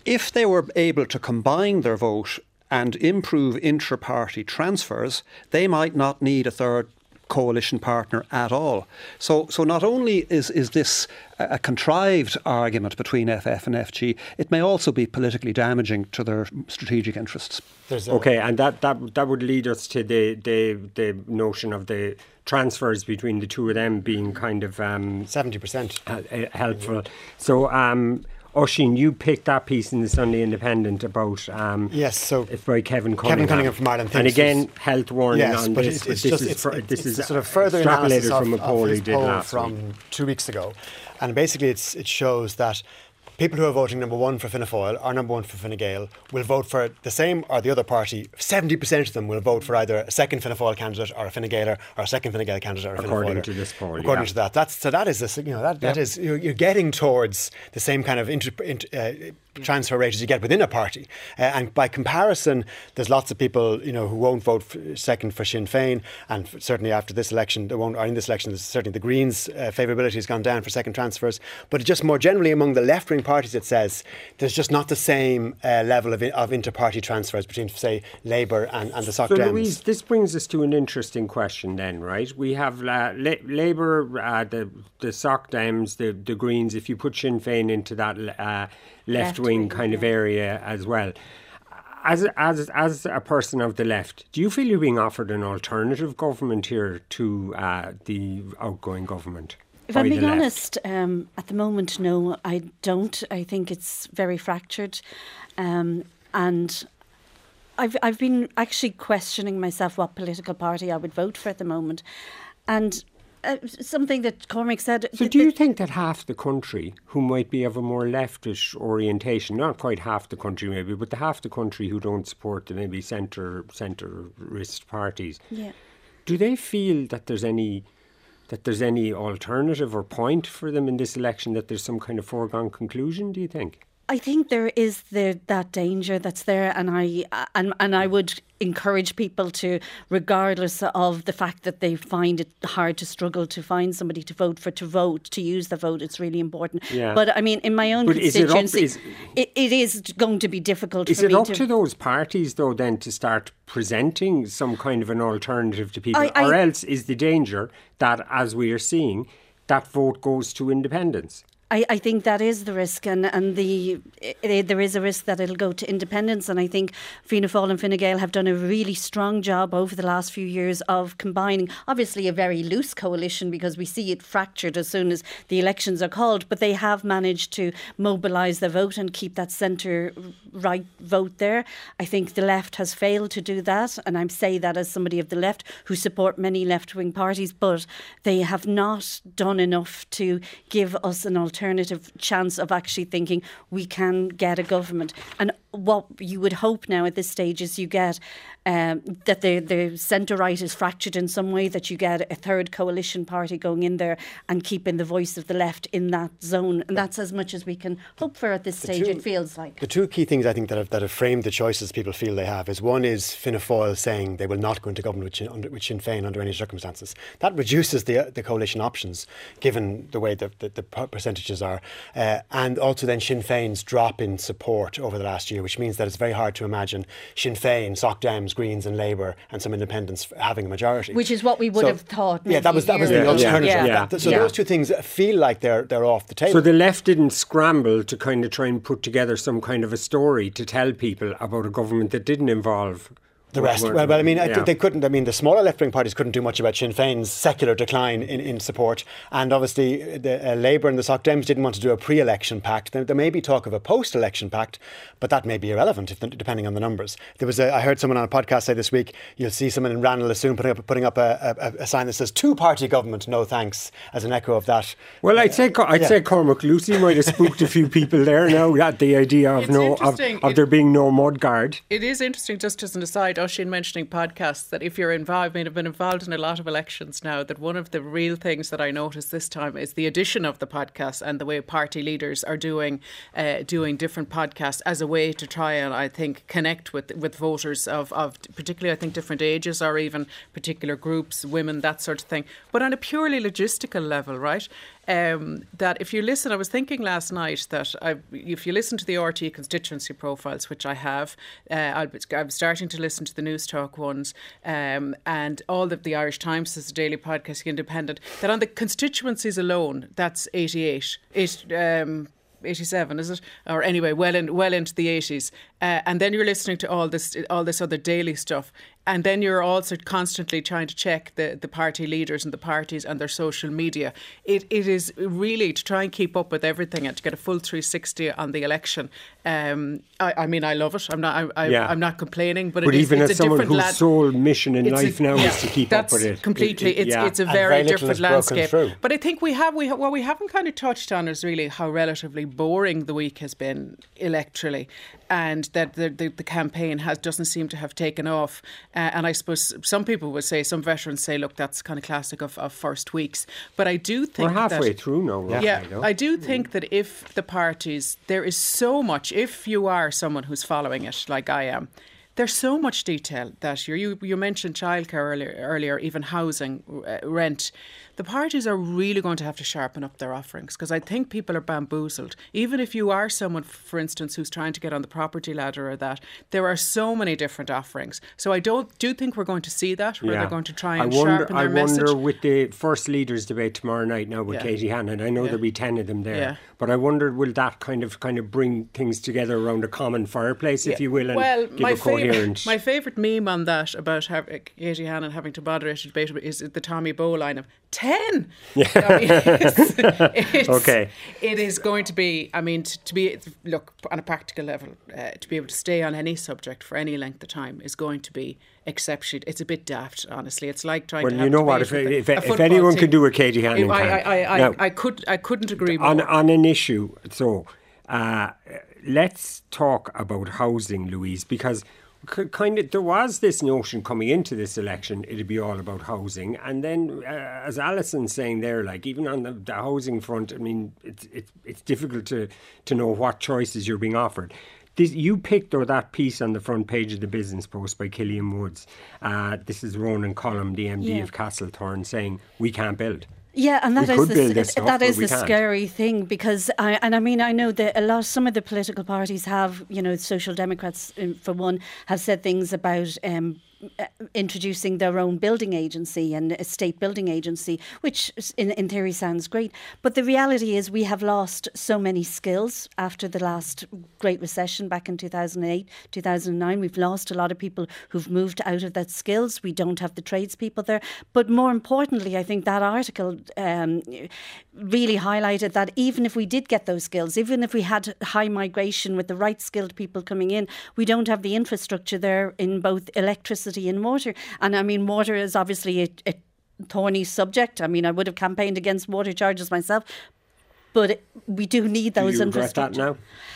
if they were able to combine their vote and improve intra-party transfers, they might not need a third coalition partner at all. So so not only is, is this a contrived argument between F F and F G, it may also be politically damaging to their strategic interests. Okay, and that, that that would lead us to the, the the notion of the transfers between the two of them being kind of um, seventy percent helpful. So um Oisín, you picked that piece in the Sunday Independent about um, yes, so it's by Kevin Cunningham. Kevin Cunningham from Ireland. And again, health warning yes, on but this. It, it's but this just, is it's, for, it's, this it's is sort of further analysis extrapolated from of, a poll of he his did poll last from week. two weeks ago, and basically it's, it shows that people who are voting number one for Fianna Fáil or number one for Fine Gael will vote for the same or the other party. seventy percent of them will vote for either a second Fianna Fáil candidate or a Fine Gaeler or a second Fine Gael candidate or a Fianna Fáiler. According to this poll, According yeah. to that. That's, so that is, a, you know, that, that yeah. is you're, you're getting towards the same kind of inter, inter, uh, transfer rate as you get within a party. Uh, and by comparison, there's lots of people, you know, who won't vote for, second for Sinn Féin, and f- certainly after this election, they won't, or in this election, certainly the Greens' uh, favourability has gone down for second transfers. But just more generally among the left-wing parties, it says there's just not the same uh, level of, of inter-party transfers between, say, Labour and, and the Soc So, Dems. Louise, this brings us to an interesting question then, right? We have uh, La- Labour, uh, the, the Soc Dems, the, the Greens, if you put Sinn Féin into that uh, left-wing left kind yeah. of area as well. As, as, as a person of the left, do you feel you're being offered an alternative government here to uh, the outgoing government? If I'm being honest, um, at the moment, no, I don't. I think it's very fractured. Um, and I've I've been actually questioning myself what political party I would vote for at the moment. And uh, something that Cormac said... So do you think that half the country who might be of a more leftish orientation, not quite half the country maybe, but the half the country who don't support the maybe centre, centre-rist parties, yeah. do they feel that there's any... that there's any alternative or point for them in this election, that there's some kind of foregone conclusion, do you think? I think there is the, that danger that's there, and I and and I would encourage people to, regardless of the fact that they find it hard to struggle to find somebody to vote for, to vote, to use the vote. It's really important. Yeah. But I mean, in my own but constituency, is it, up, is, it, it is going to be difficult is for me to... Is it up to, to those parties, though, then, to start presenting some kind of an alternative to people? I, I, or else is the danger that, as we are seeing, that vote goes to independence? I, I think that is the risk, and, and the it, there is a risk that it'll go to independence. And I think Fianna Fáil and Fine Gael have done a really strong job over the last few years of combining, obviously a very loose coalition because we see it fractured as soon as the elections are called, but they have managed to mobilise the vote and keep that centre-right vote there. I think the left has failed to do that, and I say that as somebody of the left who support many left-wing parties, but they have not done enough to give us an alternative alternative chance of actually thinking we can get a government. And what you would hope now at this stage is you get um, that the, the centre-right is fractured in some way, that you get a third coalition party going in there and keeping the voice of the left in that zone. And that's as much as we can hope for at this the stage, two, it feels like. The two key things I think that have, that have framed the choices people feel they have is one is Fianna Fáil saying they will not go into government with Sinn, under, with Sinn Féin under any circumstances. That reduces the the coalition options given the way the, the, the percentages are. Uh, and also then Sinn Féin's drop in support over the last year, which means that it's very hard to imagine Sinn Féin, Soc Dems, Greens and Labour and some independents having a majority. Which is what we would so, have thought. Yeah, that was that was the yeah, alternative. yeah, yeah, that, so yeah. those two things feel like they're they're off the table. So the left didn't scramble to kind of try and put together some kind of a story to tell people about a government that didn't involve the rest. Well, well, I mean, yeah. I, they couldn't. I mean, the smaller left-wing parties couldn't do much about Sinn Féin's secular decline in, in support, and obviously the uh, Labour and the Soc Dems didn't want to do a pre-election pact. There, there may be talk of a post-election pact, but that may be irrelevant if the, depending on the numbers. There was, a, I heard someone on a podcast say this week, you'll see someone in Ranelagh Lassoon putting up putting up a, a, a sign that says "two-party government, no thanks," as an echo of that. Well, I'd say I'd yeah. say Cormac Lucy might have spooked a few people there now at the idea of it's no of, of it, there being no mudguard. It is interesting, just as an aside, Oisín mentioning podcasts, that if you're involved, may have been involved in a lot of elections now, that one of the real things that I noticed this time is the addition of the podcast and the way party leaders are doing uh, doing different podcasts as a way to try and, I think, connect with with voters of, of particularly, I think, different ages or even particular groups, women, that sort of thing. But on a purely logistical level, right, um, that if you listen, I was thinking last night that I, if you listen to the R T E constituency profiles, which I have, uh, I'll, I'm starting to listen to the News Talk ones, um, and all of the Irish Times, as a daily podcast, Independent, that on the constituencies alone, that's eighty-eight. Eight, um, eighty-seven, is it? Or anyway, well in, well into the eighties. Uh, and then you're listening to all this all this other daily stuff. And then you're also constantly trying to check the, the party leaders and the parties and their social media. It It is really to try and keep up with everything and to get a full three sixty on the election. Um, I, I mean, I love it. I'm not I, I, yeah. I'm not complaining. But, but it even is, it's as a someone different whose lad- sole mission in life a, now yeah, is to keep that's up with it. Completely. It, it, it's yeah. it's a And very, very different landscape. Through. But I think we have, we ha- what we haven't kind of touched on is really how relatively boring the week has been electorally, and that the, the, the campaign has doesn't seem to have taken off. Uh, and I suppose some people would say, some veterans say, look, that's kind of classic of, of first weeks. But I do think we're halfway that, through now. Roughly, yeah, though. I do think that if the parties, there is so much, if you are someone who's following it like I am, there's so much detail that you're, you you mentioned childcare earlier, earlier even housing, uh, rent. The parties are really going to have to sharpen up their offerings, because I think people are bamboozled. Even if you are someone, for instance, who's trying to get on the property ladder or that, there are so many different offerings. So I don't do think we're going to see that, where yeah. they're going to try and I wonder, sharpen I their wonder message. with the first leaders debate tomorrow night now with Yeah. Katie Hannon, I know Yeah. there'll be ten of them there, Yeah. but I wonder will that kind of kind of bring things together around a common fireplace, if Yeah. you will, and well, give my a coherent... Favourite, my favourite meme on that about have, uh, Katie Hannon having to moderate a debate is the Tommy Bowe line of ten. Yeah. I mean, it's, it's, okay. It is going to be, I mean, to, to be, look, on a practical level, uh, to be able to stay on any subject for any length of time is going to be exceptional. It's a bit daft, honestly. It's like trying well, to have you know what? debate If, with if, a, a if anyone team. can do what Katie Hannon I, can... I, I, I, now, I, could, I couldn't agree more. On, on an issue, so uh, let's talk about housing, Louise, because kind of there was this notion coming into this election it'd be all about housing, and then uh, as Alison's saying there, like even on the, the housing front, I mean it's it's it's difficult to to know what choices you're being offered. This, you picked or that piece on the front page of the Business Post by Killian Woods. Uh, this is Ronan Cullum, the M D yeah. of Castlethorne, saying we can't build. Yeah, and that we is could the, stuff, that is the can't. scary thing, because I, and I mean I know that a lot some of the political parties have, you know, Social Democrats for one, have said things about um, introducing their own building agency and a state building agency, which in, in theory sounds great. But the reality is we have lost so many skills after the last Great Recession back in two thousand eight, two thousand nine. We've lost a lot of people who've moved out of that skills. We don't have the tradespeople there. But more importantly, I think that article um, really highlighted that even if we did get those skills, even if we had high migration with the right skilled people coming in, we don't have the infrastructure there in both electricity and water. And I mean, water is obviously a, a thorny subject. I mean, I would have campaigned against water charges myself, but it, we do need those do you regret infrastructure. that now?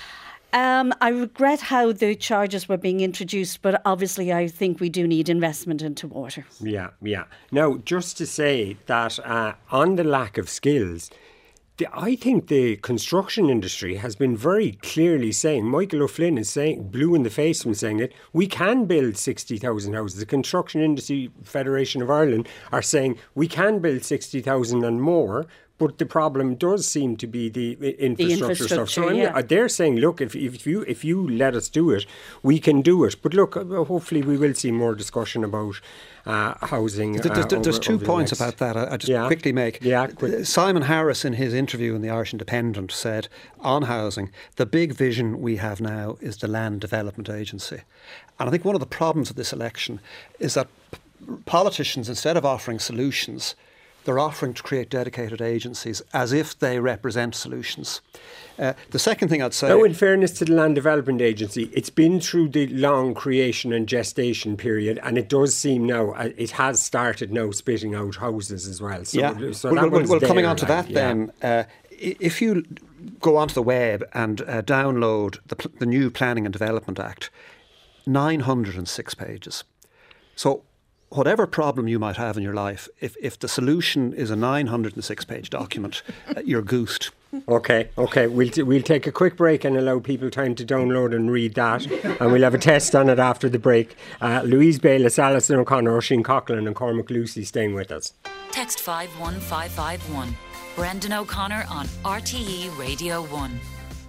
Um, I regret how the charges were being introduced, but obviously I think we do need investment into water. Yeah, yeah. Now, just to say that uh, on the lack of skills, the, I think the construction industry has been very clearly saying, Michael O'Flynn is saying, blue in the face from saying it, we can build sixty thousand houses. The Construction Industry Federation of Ireland are saying we can build sixty thousand and more. But the problem does seem to be the infrastructure, the infrastructure stuff. So yeah. I'm, they're saying, look, if, if you if you let us do it, we can do it. But look, hopefully we will see more discussion about uh, housing. There's, uh, there's over, two over points next... about that I, I just yeah. quickly make. Yeah, quick. Simon Harris, in his interview in the Irish Independent, said on housing, the big vision we have now is the Land Development Agency. And I think one of the problems of this election is that politicians, instead of offering solutions, they're offering to create dedicated agencies as if they represent solutions. Uh, the second thing I'd say... Now, in fairness to the Land Development Agency, it's been through the long creation and gestation period, and it does seem now, uh, it has started now spitting out houses as well. So, yeah. so well, that well, one's well coming there, on to like, that yeah. then, uh, if you go onto the web and uh, download the, the new Planning and Development Act, nine hundred six pages. So whatever problem you might have in your life, if, if the solution is a nine hundred six page document, uh, you're goosed. Okay, okay. We'll t- we'll take a quick break and allow people time to download and read that, and we'll have a test on it after the break. Uh, Louise Bayliss, Alison O'Connor, Oisin Coughlin and Cormac Lucy staying with us. Text five one five five one. Brendan O'Connor on R T E Radio one.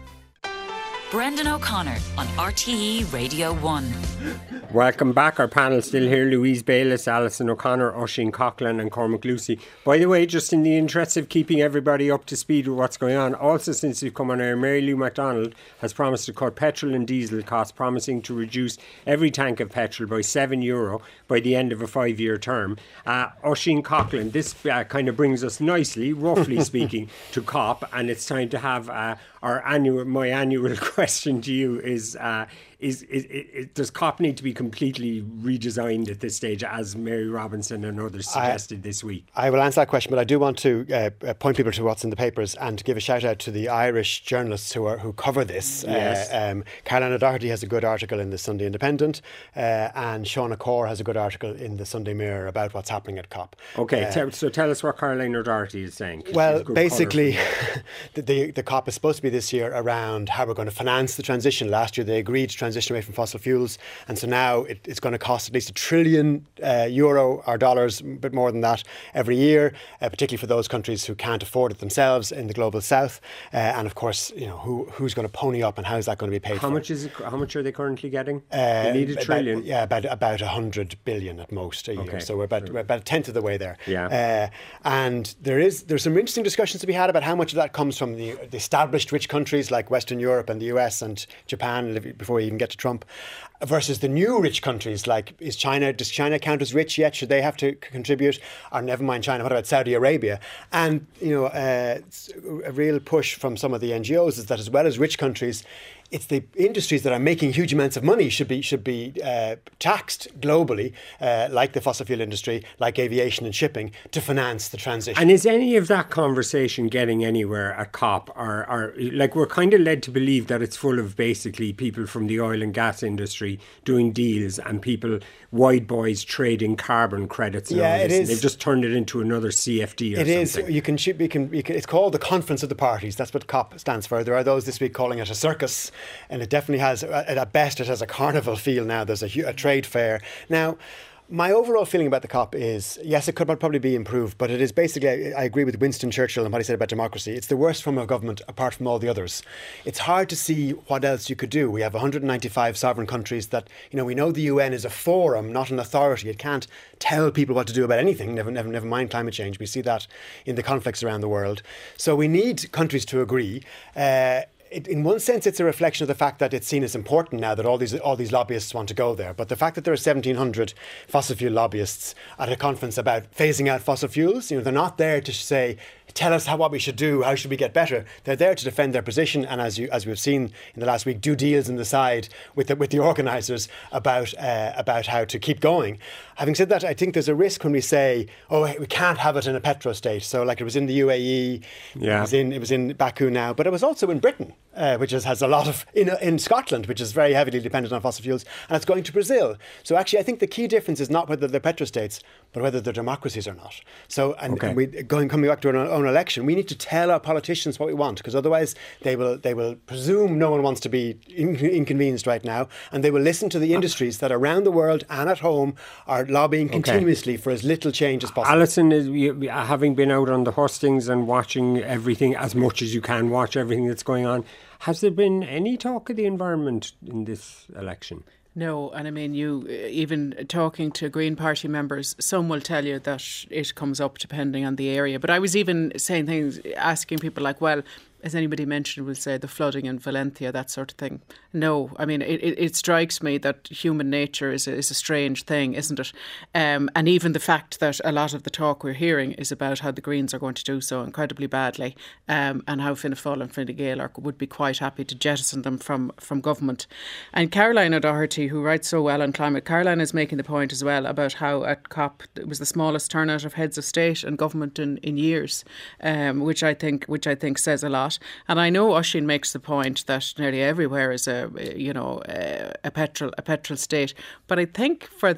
Brendan O'Connor on R T E Radio one. Welcome back. Our panel still here: Louise Bayliss, Alison O'Connor, Oisin Coughlin and Cormac Lucy. By the way, just in the interest of keeping everybody up to speed with what's going on, also since you've come on air, Mary Lou MacDonald has promised to cut petrol and diesel costs, promising to reduce every tank of petrol by seven euro by the end of a five-year term. Uh, Oisin Coughlin, this uh, kind of brings us nicely, roughly speaking, to COP, and it's time to have uh, our annual, my annual question to you is, uh, is, is, is, does COP need to be completely redesigned at this stage, as Mary Robinson and others suggested I, this week? I will answer that question, but I do want to uh, point people to what's in the papers and give a shout out to the Irish journalists who are who cover this. Yes. Uh, um, Caroline O'Doherty has a good article in the Sunday Independent, uh, and Shauna Core has a good article in the Sunday Mirror about what's happening at COP. Okay, uh, t- so tell us what Caroline O'Doherty is saying. Well, basically, the, the, the COP is supposed to be this year around how we're going to finance the transition. Last year they agreed to transition away from fossil fuels, and so now it, it's going to cost at least a trillion uh, euro or dollars, a bit more than that, every year, uh, particularly for those countries who can't afford it themselves in the global south. Uh, and of course, you know, who who's going to pony up and how is that going to be paid how for? How much is it? How much are they currently getting? Uh, they need a trillion. About, yeah, about about a hundred billion at most a year. Okay. So we're about we're about a tenth of the way there. Yeah. Uh, and there is there's some interesting discussions to be had about how much of that comes from the, the established rich countries like Western Europe and the U S and Japan before we even get to Trump, versus the new rich countries like is China. Does China count as rich yet? Should they have to contribute? Or never mind China, what about Saudi Arabia? And you know, uh, a real push from some of the N G Os is that as well as rich countries, it's the industries that are making huge amounts of money should be should be uh, taxed globally, uh, like the fossil fuel industry, like aviation and shipping, to finance the transition. And is any of that conversation getting anywhere at COP? Or, or like we're kind of led to believe that it's full of basically people from the oil and gas industry doing deals and people, wide boys trading carbon credits. And yeah, all this. it is. They've just turned it into another C F D or it something. It is. You can, you can, you can. It's called the Conference of the Parties. That's what COP stands for. There are those this week calling it a circus. And it definitely has, at best, it has a carnival feel now. There's a, a trade fair. Now, my overall feeling about the COP is, yes, it could probably be improved, but it is basically, I agree with Winston Churchill and what he said about democracy. It's the worst form of government apart from all the others. It's hard to see what else you could do. We have one hundred ninety-five sovereign countries that, you know, we know the U N is a forum, not an authority. It can't tell people what to do about anything, never, never, never mind climate change. We see that in the conflicts around the world. So we need countries to agree. Uh, It, in one sense, it's a reflection of the fact that it's seen as important now that all these all these lobbyists want to go there. But the fact that there are seventeen hundred fossil fuel lobbyists at a conference about phasing out fossil fuels, you know, they're not there to say, tell us how what we should do, how should we get better. They're there to defend their position, and as you as we've seen in the last week, do deals on the side with the, with the organisers about uh, about how to keep going. Having said that, I think there's a risk when we say, oh, we can't have it in a petrostate. So, like it was in the U A E, yeah. it was in it was in Baku now, but it was also in Britain, uh, which is, has a lot of in in Scotland, which is very heavily dependent on fossil fuels, and it's going to Brazil. So, actually, I think the key difference is not whether they're petrostates, but whether they're democracies or not. So, and, okay. and we going coming back to our own election, we need to tell our politicians what we want, because otherwise they will they will presume no one wants to be in, inconvenienced right now, and they will listen to the industries that around the world and at home are lobbying okay. continuously for as little change as possible. Alison, is, you, having been out on the hustings and watching everything as much as you can watch everything that's going on, has there been any talk of the environment in this election? No, and I mean, you even talking to Green Party members, some will tell you that it comes up depending on the area. But I was even saying things, asking people like, well, as anybody mentioned, we'll say the flooding in Valencia, that sort of thing. No, I mean, it, it, it strikes me that human nature is a, is a strange thing, isn't it? Um, and even the fact that a lot of the talk we're hearing is about how the Greens are going to do so incredibly badly, um, and how Fianna Fáil and Fine Gael are, would be quite happy to jettison them from, from government. And Caroline O'Doherty, who writes so well on climate, Caroline is making the point as well about how at COP it was the smallest turnout of heads of state and government in, in years, um, which I think which I think says a lot. And I know Oisin makes the point that nearly everywhere is a you know a, a petrol a petrol state, but I think for the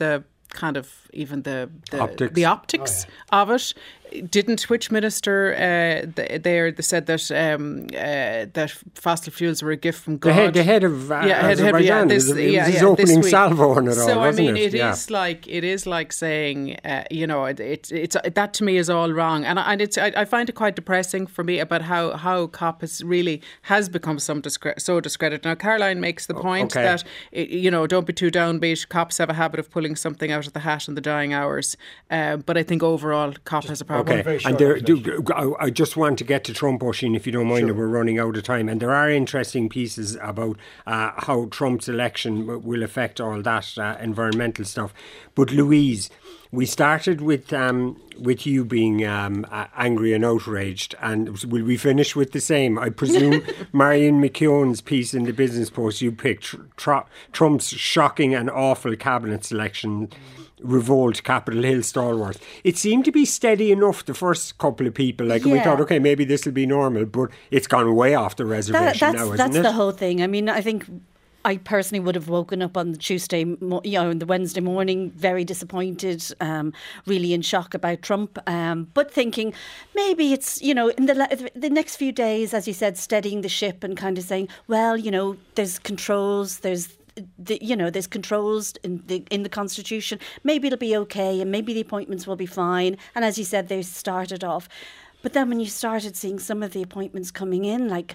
kind of even the the optics, the optics oh, yeah. of it. Didn't which minister uh, there they said that um, uh, that fossil fuels were a gift from God? The head, the head of uh, yeah, head, head, yeah, this, it was, it yeah, was his yeah, opening salvo on it all, so wasn't I mean, it? it yeah. is like it is like saying, uh, you know, it, it, it's that to me is all wrong, and and it's I, I find it quite depressing for me about how how COP has really has become some discre- so discredited. Now, Caroline makes the point okay. that it, you know, don't be too downbeat. COPs have a habit of pulling something out of the hat in the dying hours, uh, but I think overall COP has a problem. Okay, and there. Do, I just want to get to Trump, Oisín, if you don't mind, sure. We're running out of time. And there are interesting pieces about uh, how Trump's election will affect all that uh, environmental stuff. But Louise, we started with um, with you being um, uh, angry and outraged, and will we finish with the same? I presume Marion McKeown's piece in the Business Post, you picked tr- Trump's shocking and awful cabinet selection revolt Capitol Hill stalwarts. It seemed to be steady enough the first couple of people, like yeah. we thought, okay, maybe this will be normal, but it's gone way off the reservation that, that's, now, isn't that's it? That's the whole thing. I mean, I think I personally would have woken up on the Tuesday, you know, on the Wednesday morning, very disappointed, um, really in shock about Trump, um, but thinking maybe it's, you know, in the the next few days, as you said, steadying the ship and kind of saying, well, you know, there's controls, there's The, you know, there's controls in the in the Constitution. Maybe it'll be okay, and maybe the appointments will be fine. And as you said, they started off. But then when you started seeing some of the appointments coming in, like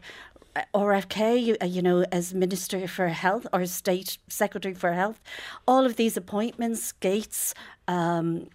R F K, you, you know, as Minister for Health or State Secretary for Health, all of these appointments, Gates, um,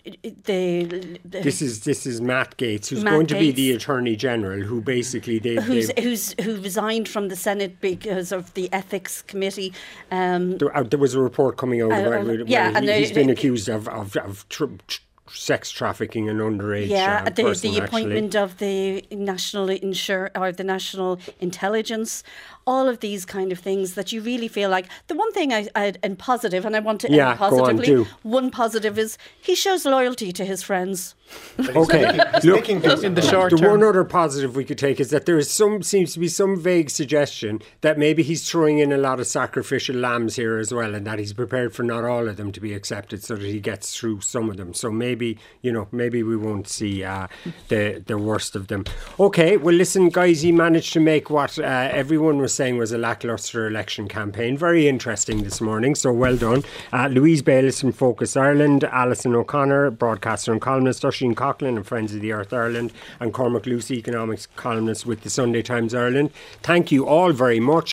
the, the this is this is Matt Gates, who's Matt going to Gates, be the Attorney General, who basically they who's, who's who resigned from the Senate because of the Ethics Committee. Um, there, uh, there was a report coming out. Uh, where, where yeah, he, and he's uh, been accused of of. of tr- tr- sex trafficking and underage yeah uh, the, person, the appointment actually. of the national insur or the national intelligence, all of these kind of things that you really feel like the one thing I, I and positive and I want to yeah, end positively go on, one positive is he shows loyalty to his friends. Okay, look, in the short the term. one other positive we could take is that there is some seems to be some vague suggestion that maybe he's throwing in a lot of sacrificial lambs here as well, and that he's prepared for not all of them to be accepted, so that he gets through some of them. So maybe, you know, maybe we won't see uh, the the worst of them. Okay, well, listen, guys, he managed to make what uh, everyone was saying was a lacklustre election campaign very interesting this morning. So well done, uh, Louise Bayliss from Focus Ireland, Alison O'Connor, broadcaster and columnist, Oisín Coughlin and Friends of the Earth Ireland, and Cormac Lucy, economics columnist with the Sunday Times Ireland. Thank you all very much.